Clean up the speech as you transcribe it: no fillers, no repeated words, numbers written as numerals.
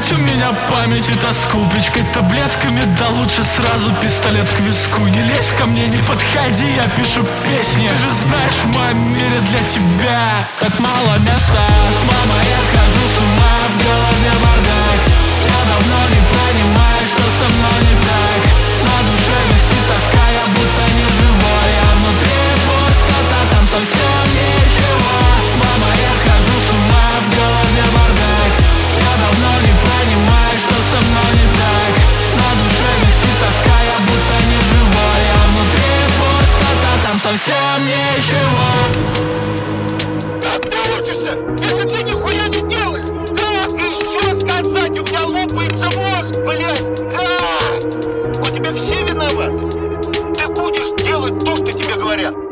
у меня память и тоску. Пичкать таблетками, да лучше сразу пистолет к виску. Не лезь ко мне, не подходи, я пишу песни. Ты же знаешь, в моем мире для тебя так мало места. Мама, я схожу с ума, в голове бардак. Я давно не понимаю, что со мной не так. На душе висит тоска, я будто не живой. А внутри пустота, там совсем ничего. Мама, я схожу с ума, в голове бардак. Я давно не понимаю, что со мной не так. На душе висит тоска, я будто не живой. А внутри пустота, там совсем ничего. Как ты учишься, если ты нихуя не делаешь? Как еще сказать? У меня лопается мозг, блядь! Как? У тебя все виноваты. Ты будешь делать то, что тебе говорят.